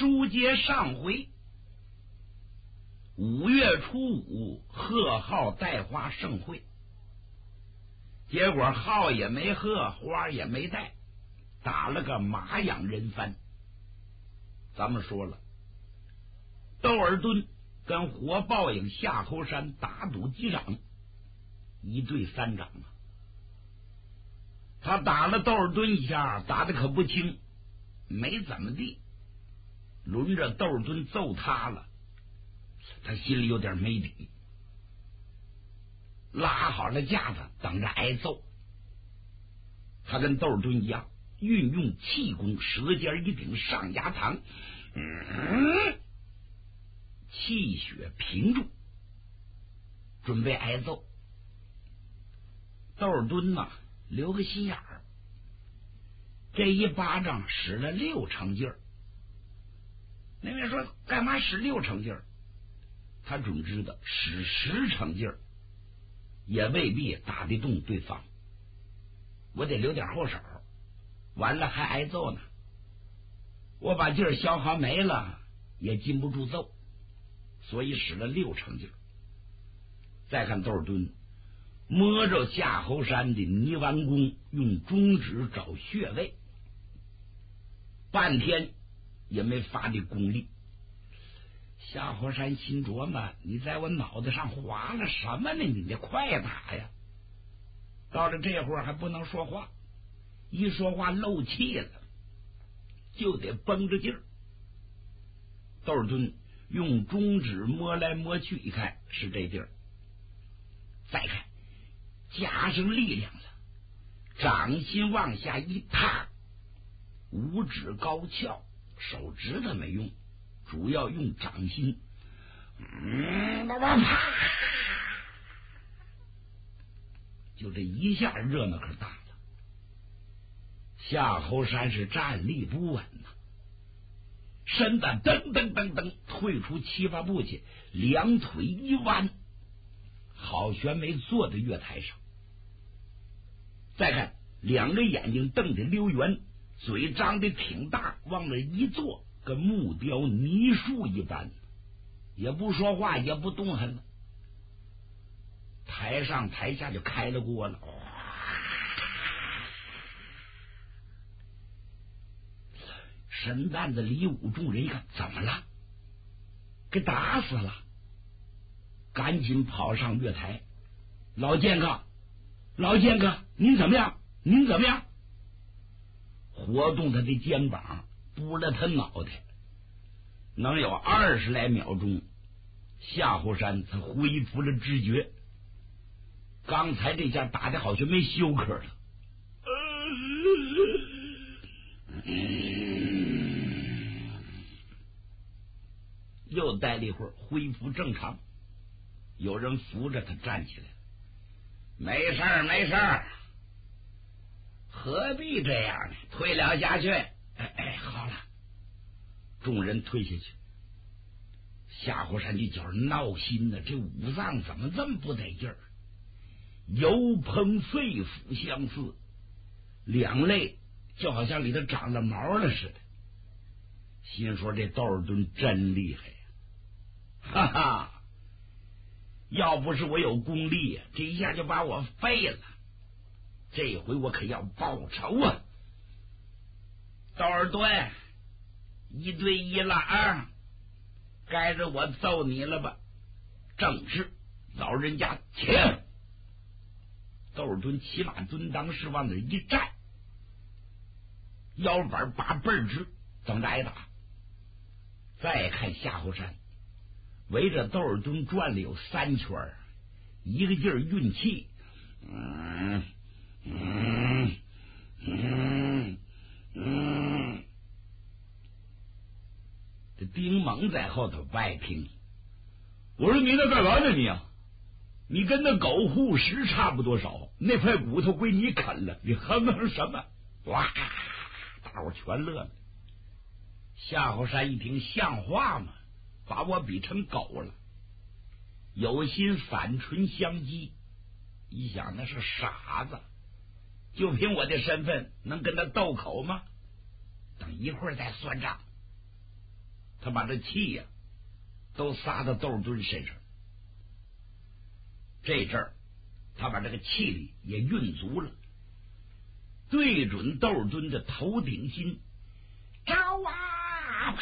书接上回，5月初5，贺号带花盛会，结果号也没贺，花也没带，打了个马仰人翻。咱们说了，窦尔敦跟活报应夏侯山打赌击掌，1对3掌啊！他打了窦尔敦一下，打的可不轻，没怎么地。轮着窦尔敦揍他了，他心里有点没底，拉好了架子等着挨揍。他跟窦尔敦一样，运用气功，舌尖一顶上牙膛，气血平住，准备挨揍。窦尔敦呐，留个心眼儿，这一巴掌使了6成劲儿。那边说干嘛使6成劲儿？他准知道使10成劲儿也未必打得动对方，我得留点后手，完了还挨揍呢。我把劲儿消耗没了，也禁不住揍，所以使了6成劲儿。再看窦尔敦摸着夏侯山的泥丸弓，用中指找穴位，半天也没发的功力。夏侯山心琢磨，你在我脑袋上划了什么呢？你得快打呀！到了这会儿还不能说话，一说话漏气了，就得绷着劲儿。窦尔敦用中指摸来摸去，一看是这地儿，再看加上力量了，掌心往下一踏，5指高翘，手指头没用，主要用掌心，就这一下热闹可大了。夏侯山是站立不稳呐，身子噔噔噔噔退出7、8步去，2腿一弯，好悬没坐在月台上。再看2个眼睛瞪得溜圆，嘴张得挺大，往那一坐，跟木雕泥树一般，也不说话，也不动弹了。台上台下就开了锅了，神担子李武众人一看，怎么了？给打死了！赶紧跑上月台，老剑客，老剑客，您怎么样？您怎么样？活动他的肩膀，拨了他脑袋，能有20来秒钟，夏侯山才恢复了知觉。刚才这下打的好像没休克了，又待了一会儿，恢复正常。有人扶着他站起来，没事儿，没事儿，何必这样呢？退了下去。好了，众人退下去。夏侯山这脚闹心呢，这五脏怎么这么不得劲儿？油烹肺腑相似，两肋就好像里头长了毛了似的。心说这窦尔敦真厉害呀！哈哈，要不是我有功力，这一下就把我废了。这回我可要报仇啊！窦尔敦，1对1了啊！该着我揍你了吧？正是，老人家请。窦尔敦骑马蹲裆式往那一站，腰板拔倍儿直，等着挨打。再看夏侯山围着窦尔敦转了有3圈，一个劲儿运气，这丁蒙在后头不爱听。我说你那干嘛呢你啊？你跟那狗护食差不多少，那块骨头归你啃了，你哼哼什么？哇！大伙全乐了。夏侯山一听，像话吗？把我比成狗了，有心反唇相讥。一想那是傻子，就凭我的身份能跟他斗口吗？等一会儿再算账。 他把这气呀都撒到窦敦身上。这阵儿他把这个气力也运足了，对准窦敦的头顶心，招啊！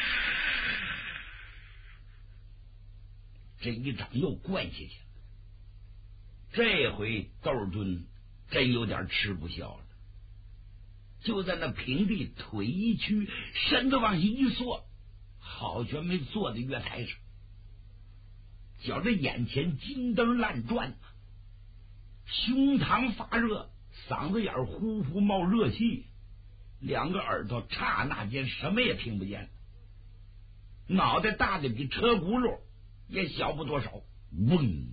这一掌又灌下去。这回窦敦真有点吃不消了，就在那平地腿一屈，身子往下一缩，好悬没坐在月台上，觉着眼前金灯乱转，胸膛发热，嗓子眼呼呼冒热气，两个耳朵刹那间什么也听不见了，脑袋大的比车轱辘也小不多少，嗡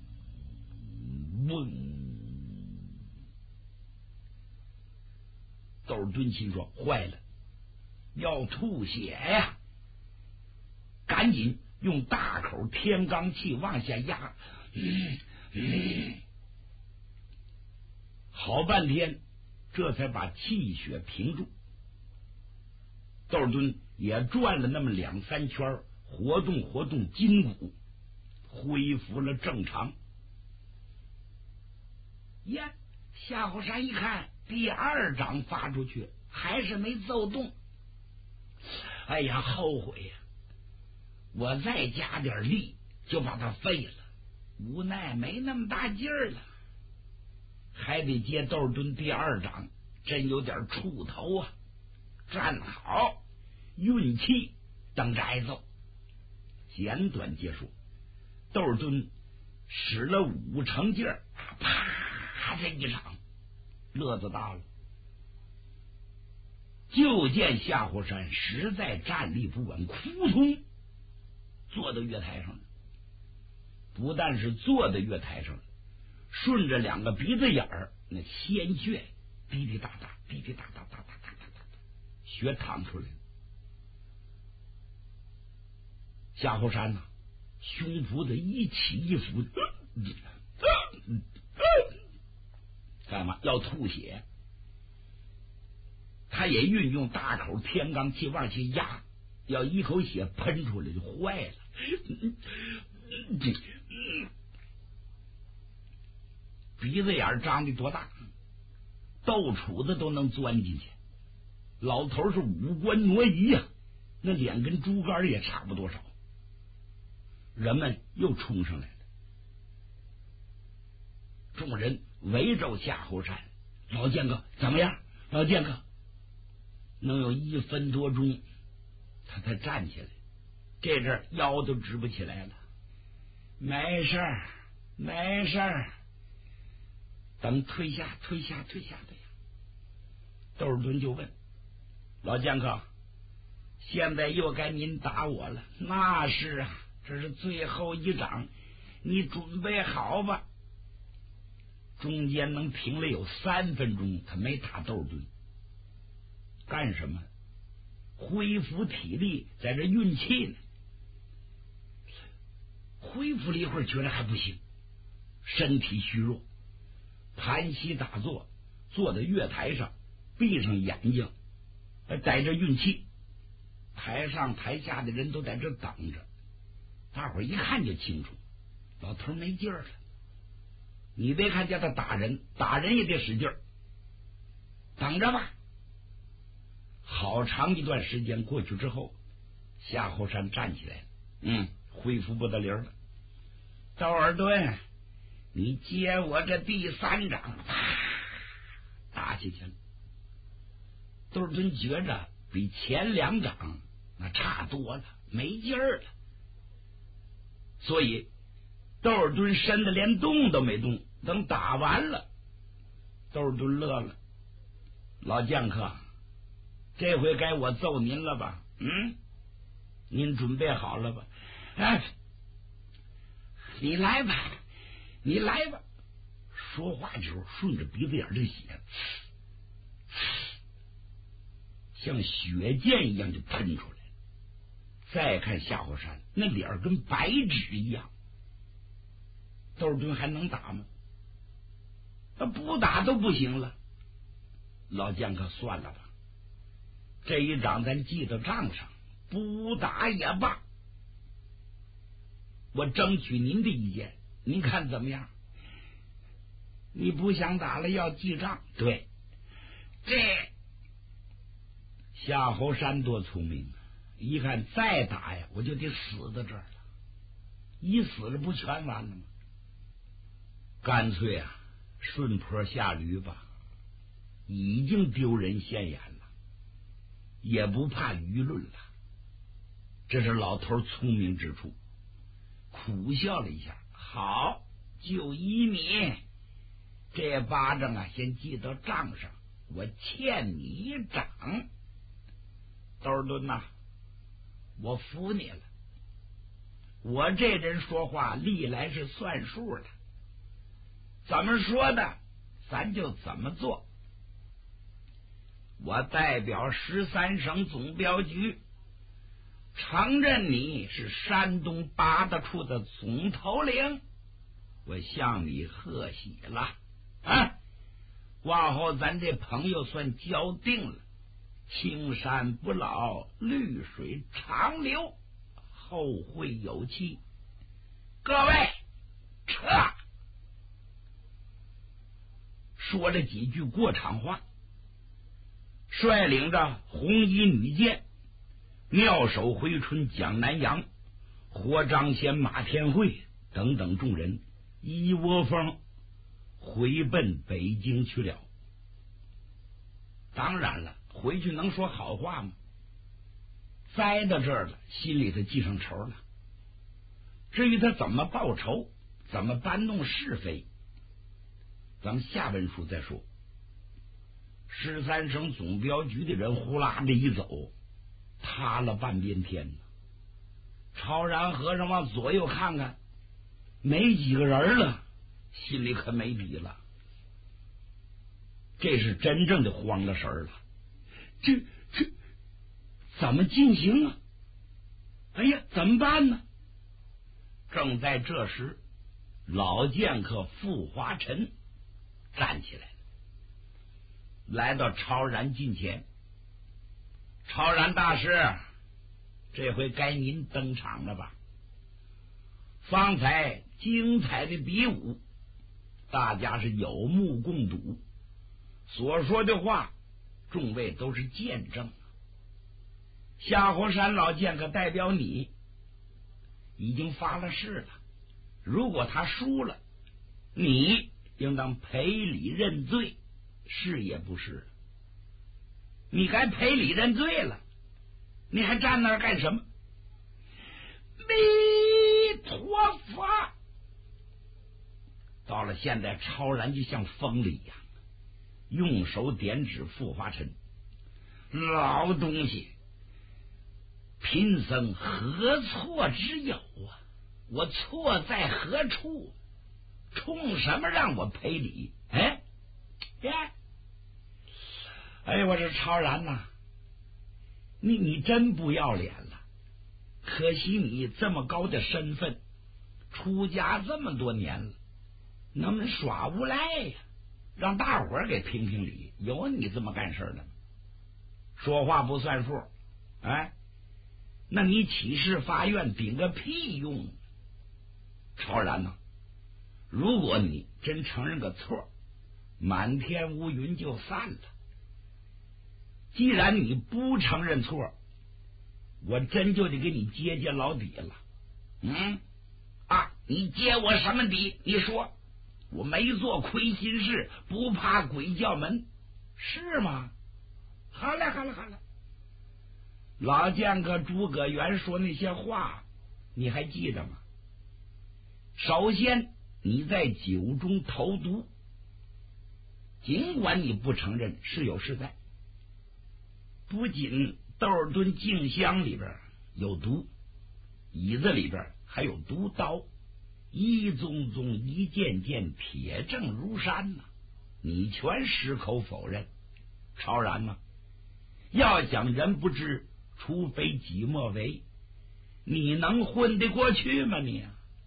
嗡。窦敦心说坏了，要吐血呀，赶紧用大口天罡气往下压，好半天这才把气血平住。窦敦也转了那么2、3圈，活动活动筋骨，恢复了正常。呀，夏侯山一看第2掌发出去还是没奏动，哎呀，后悔呀！我再加点力就把它废了，无奈没那么大劲儿了，还得接窦敦第2掌，真有点怵头啊！站好，运气，等着挨揍。简短结束，窦敦使了5成劲儿，啪，这一掌乐子大了。就见夏侯山实在站立不稳，扑通坐到月台上了。不但是坐在月台上了，顺着2个鼻子眼儿，那鲜血滴滴答答，滴滴答答，答答答答答，血淌出来了。夏侯山呢，胸脯子一起一伏，干嘛要吐血？他也运用大口天罡气往去压，要一口血喷出来就坏了。鼻子眼张的多大，豆杵子都能钻进去。老头是五官挪移呀，那脸跟猪肝也差不多少。人们又冲上来了，众人围着夏侯山。老剑客怎么样？老剑客能有1分多钟，他才站起来，这阵腰都直不起来了。没事儿，没事儿，等退下。窦敦就问老剑客：“现在又该您打我了？”那是啊，这是最后一掌，你准备好吧。中间能停了有3分钟，他没打窦敦，干什么？恢复体力，在这运气呢。恢复了一会儿，觉得还不行，身体虚弱，盘膝打坐，坐在月台上，闭上眼睛，在这运气。台上台下的人都在这等着，大伙儿一看就清楚，老头没劲儿了。你别看叫他打人，打人也得使劲儿，等着吧。好长一段时间过去之后，夏侯山站起来了，恢复不得灵了。窦尔敦，你接我这第3掌，打下去了。窦尔敦觉着比前2掌那差多了，没劲儿了，所以窦尔敦身子连动都没动。等打完了，窦尔敦乐了：“老剑客，这回该我揍您了吧？您准备好了吧？你来吧，你来吧。”说话的时候顺着鼻子眼这血像血箭一样就喷出来。再看夏侯山，那脸跟白纸一样。窦尔敦还能打吗？他不打都不行了。老剑客算了吧，这一掌咱记到账上， 不打也罢，我争取您的意见，您看怎么样？你不想打了，要记账？对，这夏侯山多聪明啊！一看再打呀，我就得死在这儿了，一死了不全完了吗？干脆啊，顺坡下驴吧，已经丢人现眼了，也不怕舆论了。这是老头聪明之处，苦笑了一下。好，就依你这巴掌啊，先记到账上，我欠你一掌。窦尔敦呐，我服你了，我这人说话历来是算数的，怎么说的咱就怎么做。我代表13省总镖局承认你是山东八大处的总头领，我向你贺喜了啊！往后咱这朋友算交定了，青山不老，绿水长流，后会有期。各位撤！说了几句过场话，率领着红衣女剑、妙手回春蒋南阳、活张仙马天慧等等众人一窝蜂回奔北京去了。当然了，回去能说好话吗？栽到这儿了，心里头记上仇了。至于他怎么报仇，怎么搬弄是非，咱们下文书再说。13省总镖局的人呼啦的一走，塌了半边天呢。超然和尚往左右看看，没几个人了，心里可没底了。这是真正的慌了神了，这怎么进行啊？哎呀，怎么办呢？正在这时，老剑客傅华臣站起来了，来到超然近前。超然大师，这回该您登场了吧？方才精彩的比武，大家是有目共睹，所说的话众位都是见证。夏侯山老剑客代表你已经发了誓了，如果他输了，你应当赔礼认罪，是也不是？你该赔礼认罪了，你还站那儿干什么？弥陀佛！到了现在，超然就像疯了一样，用手点指傅华臣：老东西，贫僧何错之有啊？我错在何处？冲什么让我赔礼？哎，我这超然呐，你真不要脸了！可惜你这么高的身份，出家这么多年了，能不能耍无赖呀？让大伙儿给评评理，有你这么干事的吗？说话不算数，哎，那你起誓发愿顶个屁用？超然呐，如果你真承认个错，满天乌云就散了。既然你不承认错，我真就得给你揭揭老底了。你揭我什么底？你说我没做亏心事，不怕鬼叫门，是吗？好了，老剑客诸葛元说那些话你还记得吗？首先你在酒中投毒，尽管你不承认，是有是在。不仅窦尔敦镜箱里边有毒，椅子里边还有毒刀，一宗宗一件件铁证如山呐，你全矢口否认。超然呢，要想人不知，除非己莫为，你能混得过去吗你？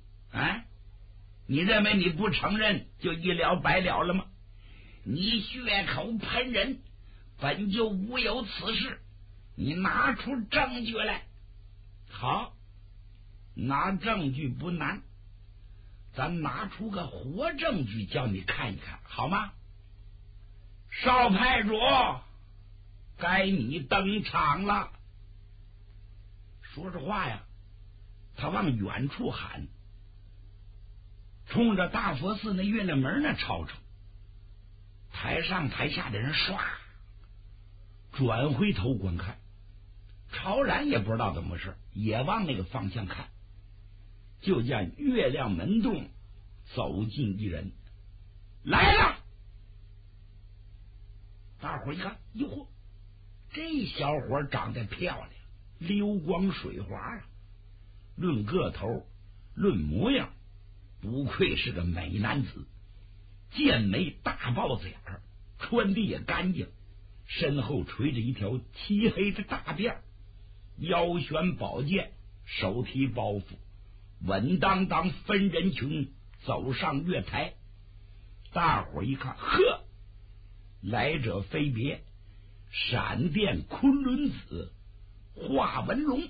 你认为你不承认就一了百了了吗？你血口喷人，本就无有此事， 你拿出证据来。好，拿证据不难，咱拿出个活证据叫你看一看，好吗？少派主，该你登场了。说着话呀，他往远处喊，冲着大佛寺那月亮门那吵吵。台上台下的人唰转回头观看，超然也不知道怎么回事，也往那个方向看，就见月亮门洞走进一人，来了。大伙一看，哟嚯，这小伙长得漂亮，流光水滑啊！论个头，论模样，不愧是个美男子。剑眉大豹子眼儿，穿的也干净，身后垂着一条漆黑的大辫，腰悬宝剑，手提包袱，稳当当分人群走上月台。大伙一看，呵，来者非别，闪电昆仑子华文龙。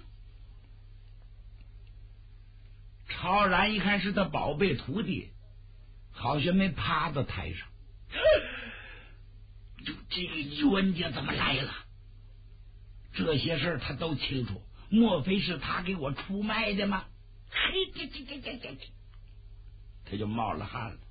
超然一看是他宝贝徒弟，好像没趴到台上。这个冤家怎么来了？这些事他都清楚，莫非是他给我出卖的吗？嘿，他就冒了汗了。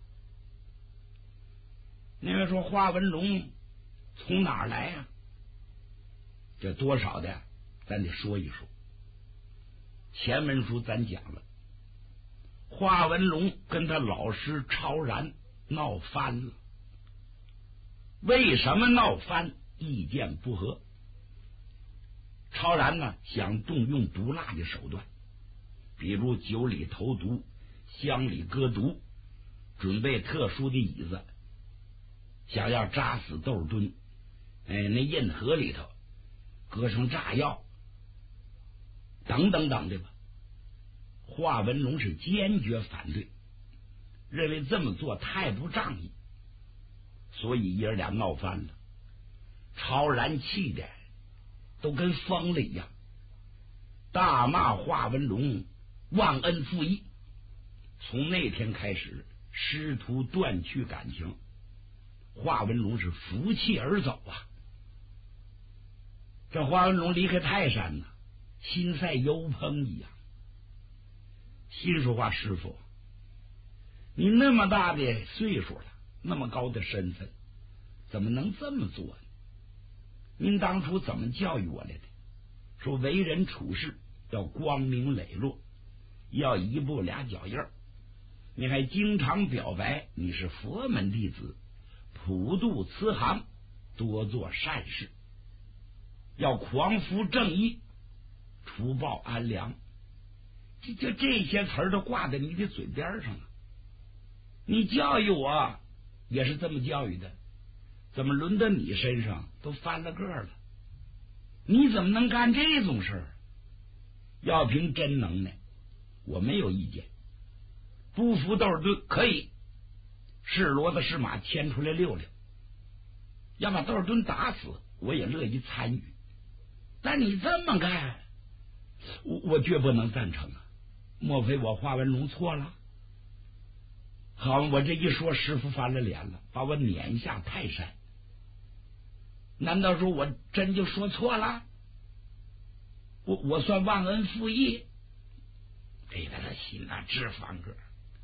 那位说华文龙从哪儿来啊？这多少的咱得说一说。前文书咱讲了，华文龙跟他老师超然闹翻了。为什么闹翻？意见不合。超然呢，想动用毒辣的手段，比如酒里投毒，香里搁毒，准备特殊的椅子，想要扎死窦尔敦。那印河里头搁上炸药，等等等的吧。华文龙是坚决反对，认为这么做太不仗义，所以爷俩闹翻了。超然气的都跟疯了一样，大骂华文龙忘恩负义。从那天开始，师徒断去感情，华文龙是负气而走啊。这华文龙离开泰山呢，心赛油烹一样。心说话，师傅，你那么大的岁数了，那么高的身份，怎么能这么做呢？您当初怎么教育我来的？说为人处事要光明磊落，要一步俩脚印儿。你还经常表白你是佛门弟子，普渡慈航，多做善事，要匡扶正义，除暴安良。就这些词儿都挂在你的嘴边上了。你教育我也是这么教育的，怎么轮到你身上都翻了个了？你怎么能干这种事儿？要凭真能耐，我没有意见。不服窦尔敦可以，是骡子是马牵出来溜溜，要把窦尔敦打死，我也乐意参与。但你这么干，我绝不能赞成啊！莫非我华文龙错了？好，我这一说，师傅翻了脸了，把我撵下泰山。难道说我真就说错了？我算忘恩负义？这个他心啊直翻个。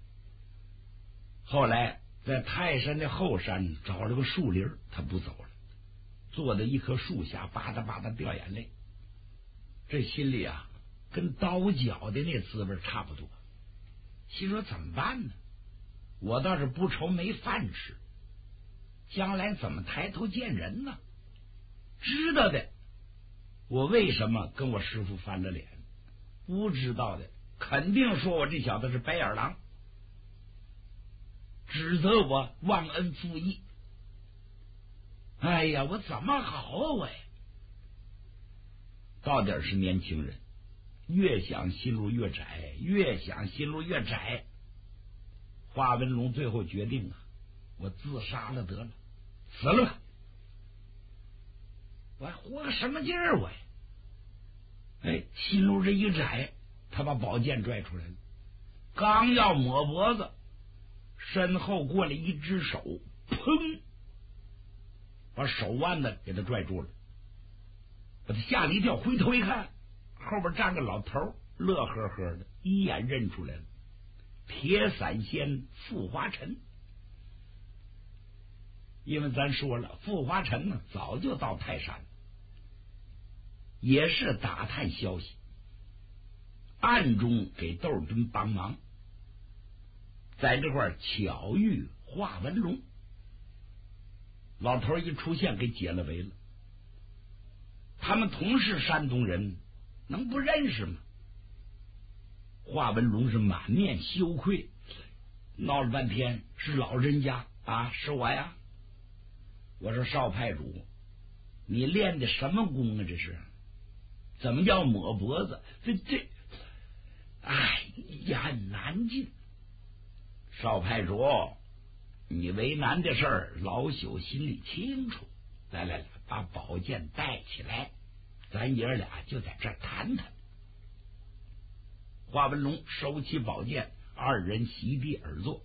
后来在泰山的后山找了个树林，他不走了，坐在一棵树下吧嗒吧嗒掉眼泪。这心里啊跟刀绞的那滋味差不多。心说怎么办呢？我倒是不愁没饭吃，将来怎么抬头见人呢？知道的，我为什么跟我师傅翻了脸？不知道的，肯定说我这小子是白眼狼，指责我忘恩负义。哎呀，我怎么好啊我？到底是年轻人，越想心路越窄，越想心路越窄。华文龙最后决定啊，我自杀了得了，死了吧，我还活个什么劲儿我呀？ 哎，心路这一窄，他把宝剑拽出来了，刚要抹脖子，身后过来一只手，砰，把手腕子给他拽住了，把他吓了一跳，回头一看，后边站个老头，乐呵呵的，一眼认出来了，铁伞仙傅华臣。因为咱说了，傅华臣呢早就到泰山了，也是打探消息，暗中给窦尔敦帮忙，在这块巧遇华文龙。老头一出现，给解了围了。他们同是山东人，能不认识吗？华文龙是满面羞愧，闹了半天是老人家啊，是我呀。我说少派主，你练的什么功啊？这是怎么叫抹脖子？哎呀，难尽。少派主，你为难的事儿，老朽心里清楚。来，把宝剑带起来，咱爷俩就在这儿谈谈。华文龙收起宝剑，二人席地而坐。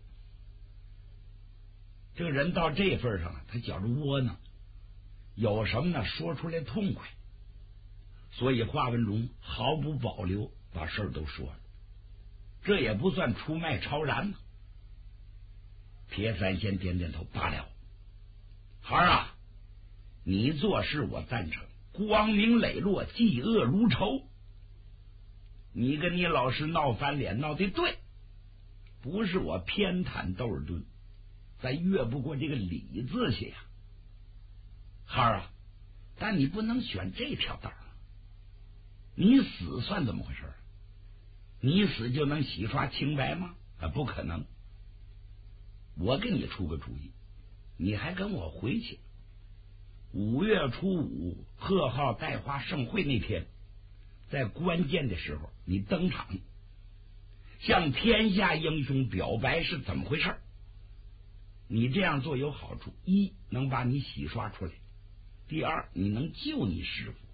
这个人到这份上，他觉着窝囊，有什么呢说出来痛快，所以华文龙毫不保留把事儿都说了，这也不算出卖超然嘛。铁三仙点点头，罢了，孩儿啊，你做事我赞成，光明磊落，嫉恶如仇。你跟你老师闹翻脸，闹得对，不是我偏袒窦尔敦，咱越不过这个理字去呀。孩儿啊，但你不能选这条道，你死算怎么回事？你死就能洗刷清白吗？不可能。我给你出个主意，你还跟我回去。5月初5贺号带花盛会那天，在关键的时候你登场，向天下英雄表白是怎么回事。你这样做有好处，一能把你洗刷出来，第二你能救你师傅。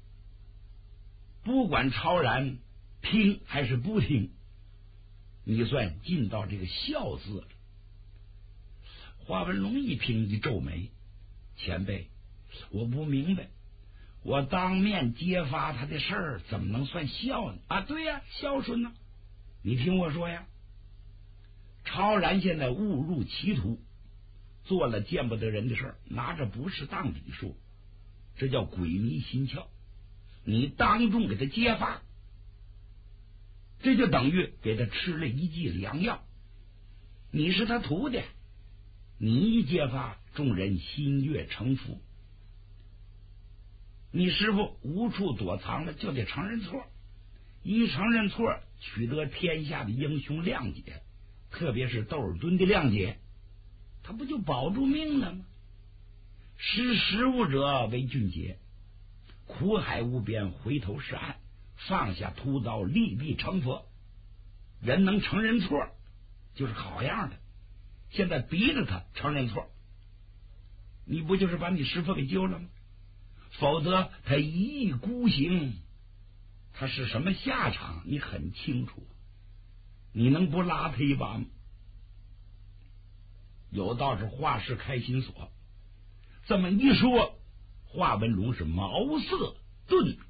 不管超然听还是不听，你算尽到这个孝字了。华文龙一听一皱眉，前辈，我不明白，我当面揭发他的事儿怎么能算孝呢？啊，对呀，孝顺呢。你听我说呀，超然现在误入歧途，做了见不得人的事儿，拿着不是当笔说，这叫鬼迷心窍。你当众给他揭发，这就等于给他吃了一剂良药。你是他徒弟，你一揭发，众人心悦诚服。你师傅无处躲藏了，就得承认错，一承认错，取得天下的英雄谅解，特别是窦尔敦的谅解，他不就保住命了吗？识时务者为俊杰，苦海无边，回头是岸，放下屠刀，立地成佛。人能承认错就是好样的，现在逼着他承认错，你不就是把你师父给救了吗？否则他一意孤行，他是什么下场你很清楚，你能不拉他一把吗？有道是画室开心锁，这么一说，华文龙是茅塞顿